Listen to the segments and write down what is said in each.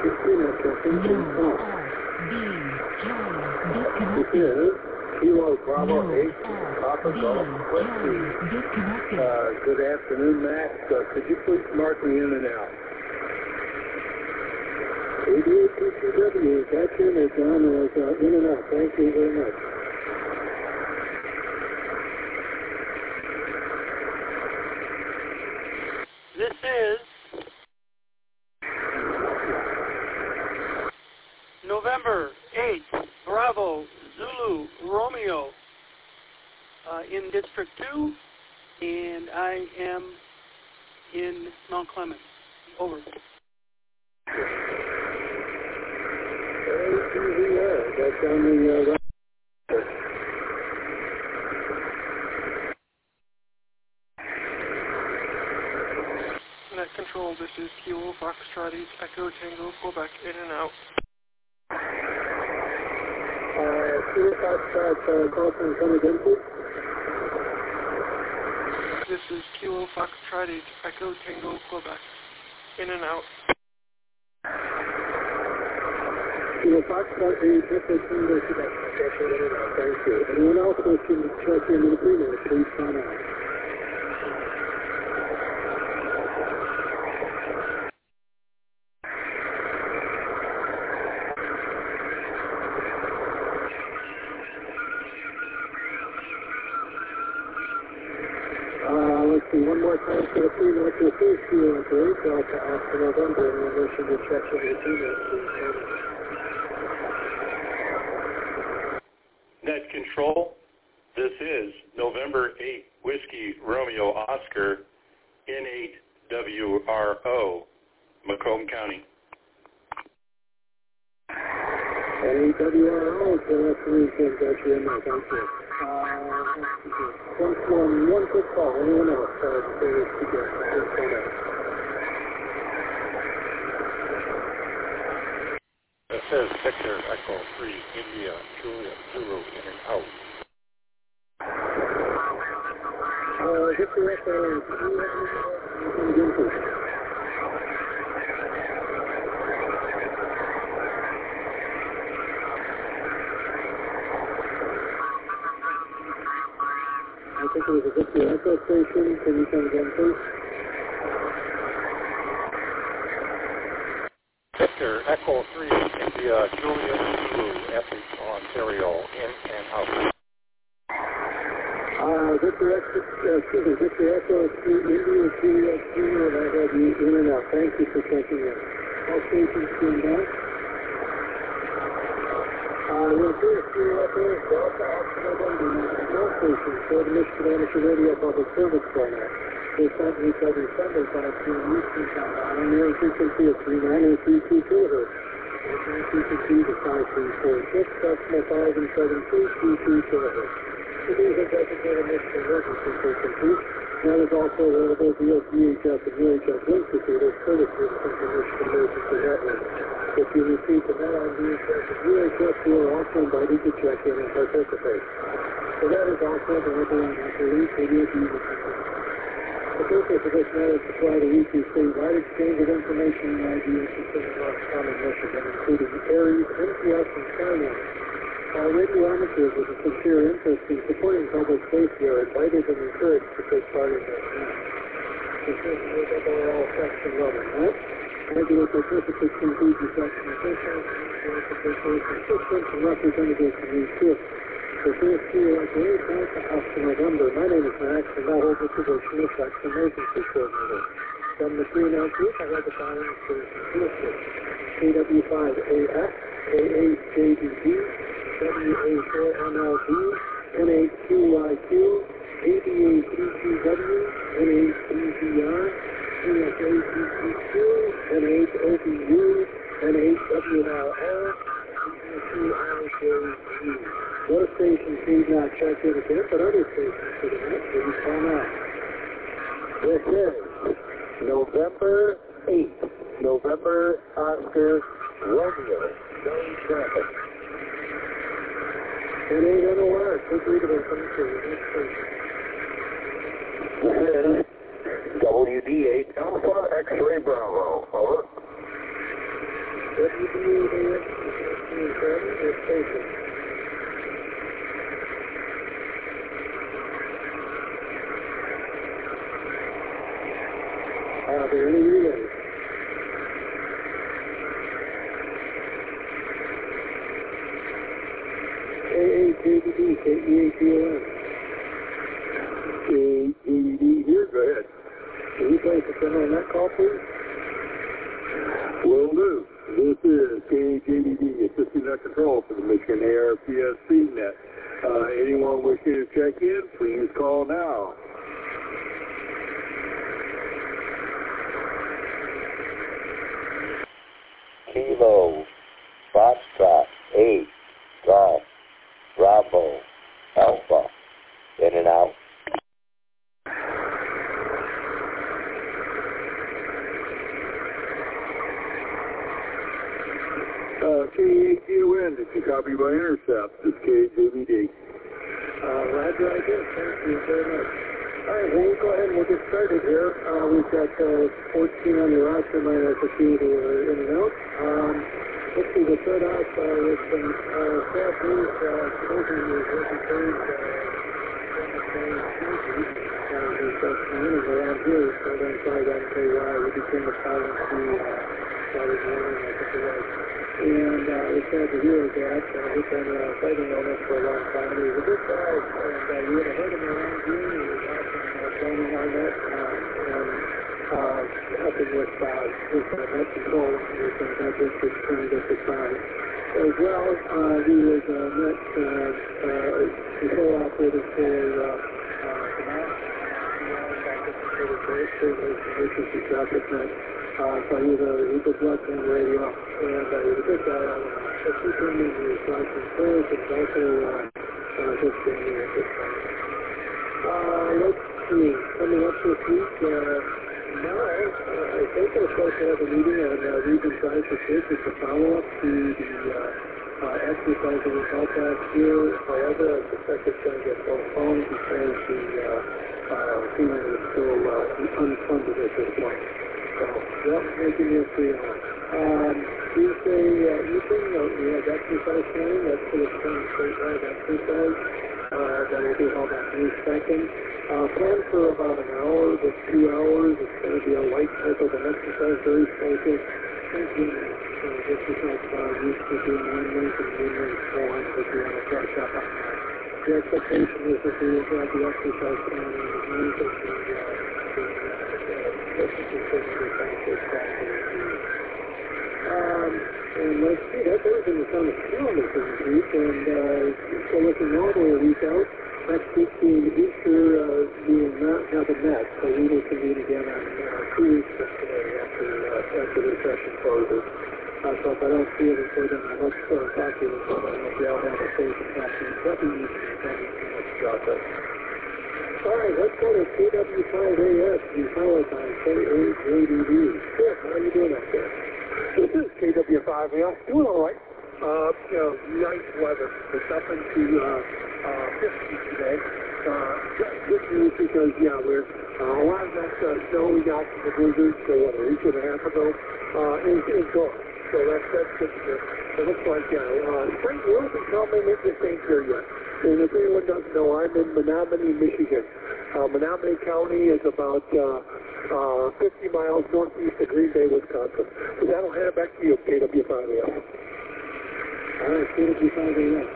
This is Kilo Bravo 8, Papa Golf Whiskey. Good afternoon, Max. Could you please mark me in and out? 88TCW, that's in there, John. In and out. Thank you very much. This is November 8th, Bravo, Zulu, Romeo, in District 2, and I am in Mount Clemens. Over. That's on the right. Net Control, this is Kilo Foxtrot 8, Echo Tango, Quebec, in and out. Kilo Foxtrot, call from come again, please. This is Kilo Foxtrot 8, Echo Tango, Quebec, in and out. Kilo Foxtrot 8, Echo Tango, Quebec, thank you. Anyone else wishing to check into the premium, please sign out. Let's see, one more time for the premium, to the first Kilo Inquiry, Delta Alpha November, and we're wishing to check into the premium, please sign out. Net Control, this is November 8, Whiskey Romeo Oscar, N8WRO, Macomb County. N8WRO, so that's the reason that you're in there, thank you. One quick call, anyone else? It says Victor Echo 3, India, Julia, Zulu, in and out. Victor Echo 3, again, please. I think it was a Victor Echo station. Can you come again, please? Victor Echo 3, India, Julia, Zulu, Essex, Ontario, in and out. Victor Echo 3, India, Julia, Zulu, and I have you in and out. Thank you for checking in. All stations tuned down. We'll do a few up there, Delta Alpha November, all stations, for the Michigan Amateur Radio Public Service Program. They sent each every Sunday, 5 p.m. Eastern Time, on the air frequency of 39032 kHz. Airtime frequency is 5346, decimal 5 and 7222 kHz. Today's a designated Michigan emergency frequency. That is also available via VHF and UHF link receivers, courtesy of the Central Michigan Emergency Network. If you receive the net on VHF and UHF, you are also invited to check in and participate. So that is also available on the link radio user. The purpose of this net is to provide a weekly statewide exchange of information and ideas concerning Common Michigan, including ARES, NPS, and SkyNet. Our radio amateurs with a sincere interest in supporting public safety are invited and encouraged to take part in this net. This is the overall section level net. Regular participants include reception officials, assistants, and representatives from these groups. For first year at the 8th of November, my name is Max, and I hold the position of Section Emergency Coordinator. From the 3-9 group, I have the following stations listed: KW5AF, K8JDD, WA4MLD, N8QYQ, ABA3QW, N8BGR, CSACCQ, N8OBU, N8WLL, N2IJG. Those stations need not check in again, but other stations to the net will come out. This is November 8th, November Oscar Romeo, no traffic. And ain't gonna work. Quick readable coming through the next station. This is WD8 Alpha X-Ray Bravo. Over. Are there any relays? KAJDD, KEATON. KJDD here, go ahead. Can you place a center on that call, please? Will do. This is KJDD, Assisting Net Control for the Michigan ARPSC net. Anyone wishing to check in, please call now. Kilo, Foxtrot, 8, Golf, Bravo, Alpha, in and out. KATON, did you copy my intercept? This is KJBD. Roger, I did. Thank you very much. All right, well, we'll go ahead and we'll get started here. We've got 14 on the roster, minus a few who are in and out. Let's see, we'll start off with some staff news. Closing is working third. We've got some winners around here, so then sorry, I can tell you why. We became the pilot to Saturday morning, I think it was. And we're sad to hear that. We've been fighting on this for a long time. He was a good guy, and you would have heard him around here. He was often training on that and helping with net control and that district trying to get the side. As well, he was net control operator for emergency traffic net. So he was a blood and radio, and he was a good guy. But he came in his life and prayers, and also just being a good friend. Let's see, coming up this week, now, I think we're supposed to have a meeting on Region 5 for kids. It's a follow-up to the exercise that we held last year. However, I suspect it's going to get postponed because the FEMA is still unfunded at this point. So, yep, making it free on. Tuesday evening, we have exercise planning. That's for the statewide exercise. That will be held on May 2nd. Plan for about an hour to 2 hours. It's going to be a light type of an exercise, very focused. Thinking this is like used to do amendments and amendments forms if you want to brush up on that. The expectation is that we will have the exercise planning and the news of and let's see, that's everything that's on the calendar for this week, and so looking all the way a week out, next week being Easter, we will not have a net, so we will convene again on 2 weeks from today after the session closes. So if I don't see it until then, I hope to talk to you before I hope you all have a safe and happy evening and too much chocolate. All right, let's go to KW5AS, powered by KAJDD. Chris, how are you doing up there? This is KW5AS, doing all right. Nice weather. It's up into 50 today. Good news because, we're a lot of that snow we got from the blizzard, so a week and a half ago, is gone. So that's good to hear. It looks like, spring will be coming. It just ain't here yet. And if anyone doesn't know, I'm in Menominee, Michigan. Menominee County is about 50 miles northeast of Green Bay, Wisconsin. So that'll hand it back to you, KW5AS. All right, KW5AS.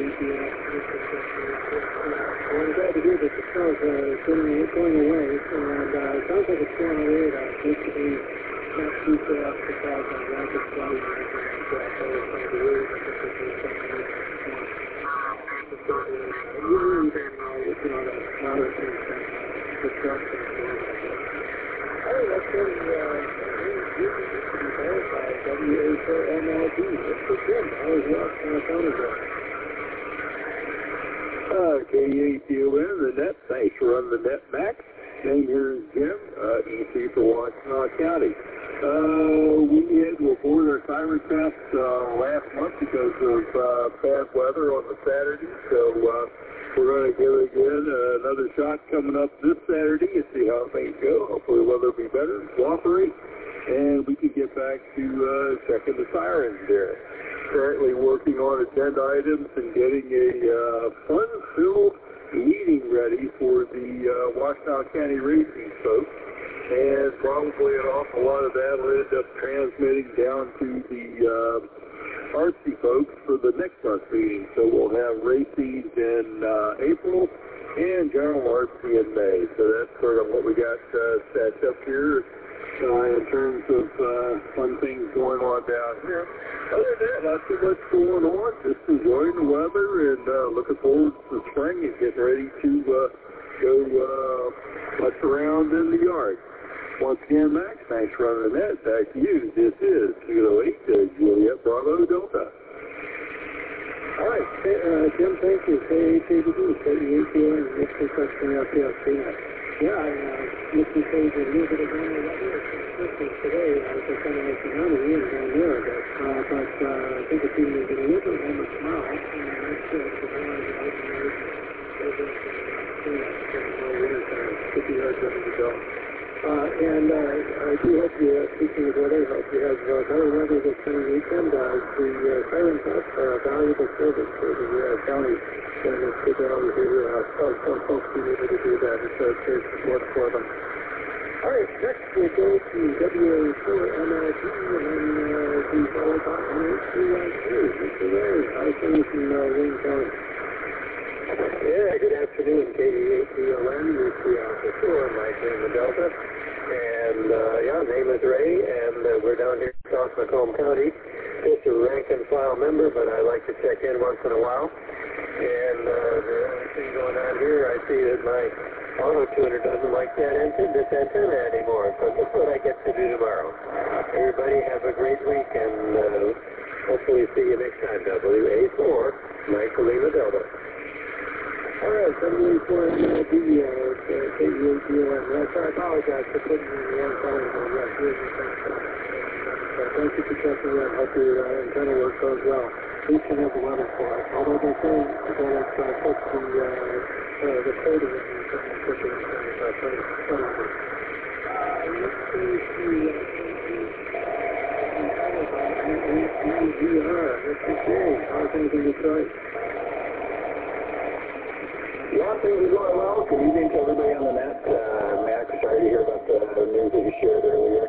Well, I'm glad to hear that the snow is going away, and it sounds like it's going away basically not too fast because of rapid flooding and everything like that. So it's going to be really difficult to do something. You really don't know, the other things that destruction and things like that. All right, let's go to to be verified, WA4MLB. Mr. Jim, how is your County going? KATON, the net. Thanks for running the net back. Name here is Jim, EC for Washtenaw County. We had to abort our siren test last month because of bad weather on the Saturday, so we're going to give it again another shot coming up this Saturday and see how things go. Hopefully the weather will be better. Cooperate. and we could get back to checking the sirens there. Currently working on agenda items and getting a fun-filled meeting ready for the Washington County Racing folks. And probably an awful lot of that will end up transmitting down to the Artsy folks for the next month's meeting. So we'll have racing in April and general Artsy in May. So that's sort of what we got set up here in terms of fun things going on down here. Other than that, not too much going on. Just enjoying the weather and looking forward to spring and getting ready to go mess around in the yard. Once again, Max, thanks for running that. Back to you. This is Kilo 8, Juliet Bravo Delta. All right, Jim, thank you. KATD, KEATN, Mixed Construction LPLC. Yeah, Mixed Phase a little bit of normal weather. It's consistent today. I was just kind of making out of the down there, but I think it's even going to be a little bit warmer tomorrow. And that's good. The boys are out there. They're winter time. 50 yards ready to go. And I do hope you, speaking of weather, I hope you have better weather this coming weekend. The Siren Club are a valuable service for the county, and it's good to always hear some folks being able to do that. It's a great support for them. All right, next we'll go to WA4MLG and be followed by NHCYQ. Mr. Ray, how's things in Wayne County? Yeah, good afternoon, KEATLN, UC Alpha 4, Mike in the Delta. And, name is Ray, and we're down here in South Macomb County. Just a rank and file member, but I like to check in once in a while. And the only thing going on here, I see that my auto-tuner doesn't like this antenna anymore, so that's what I get to do tomorrow. Everybody have a great week, and hopefully see you next time. WA4, Mike Lima Delta. All right, WA4MLG, KEATN. I apologize for putting you in the wrong colors on that. Thank you for checking in. Hope your antenna work goes well. Please can have the weather for us. Although they're saying that it's put the coding in the picture and let's see EGR. Mr. J, how are things in Detroit? Yeah, things are going well. Good evening to everybody on the net. Max, sorry to hear about the news that you shared earlier.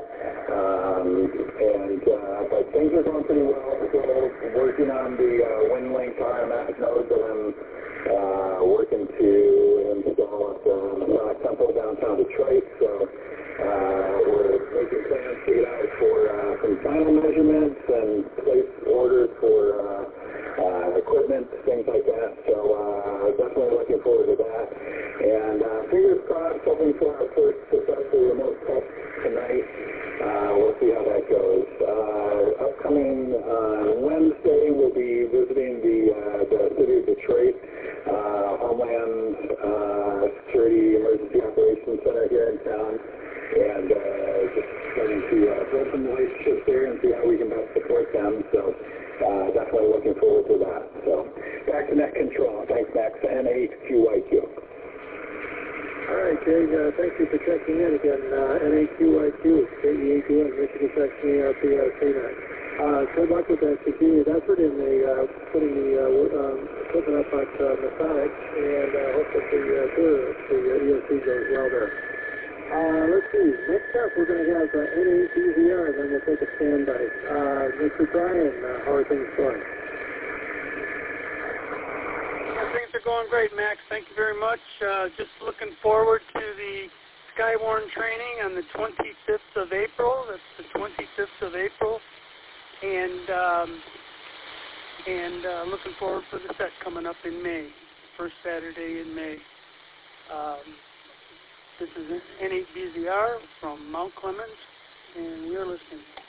But things are going pretty well. We're working on the WinLink RMS node that I'm working to install at the Masonic Temple downtown Detroit. So we're making plans to get out for some final measurements and place orders for equipment, things like that. So definitely looking forward to that. And fingers crossed, hoping for our first successful remote test tonight. We'll see how that goes. Upcoming Wednesday, we'll be visiting the city of Detroit Homeland Security Emergency Operations Center here in town. And just starting to build some relationships there and see how we can best support them. So definitely looking forward to that. So back to net control. Thanks, Max. N8QYQ. All right, Jay, thank you for checking in again. NAQIQ, KEATN, Michigan Section ERPLC. Good luck with that continued effort in putting the equipment up at Masonic, and hope that the EOC goes well there. Let's see. Next up, we're going to have NABVR, and then we'll take a standby. Mr. Brian, how are things going? Things are going great, Max. Thank you very much. Just looking forward to the Skywarn training on the 25th of April. That's the 25th of April. And looking forward for the set coming up in May, first Saturday in May. This is N8BZR from Mount Clemens, and you're listening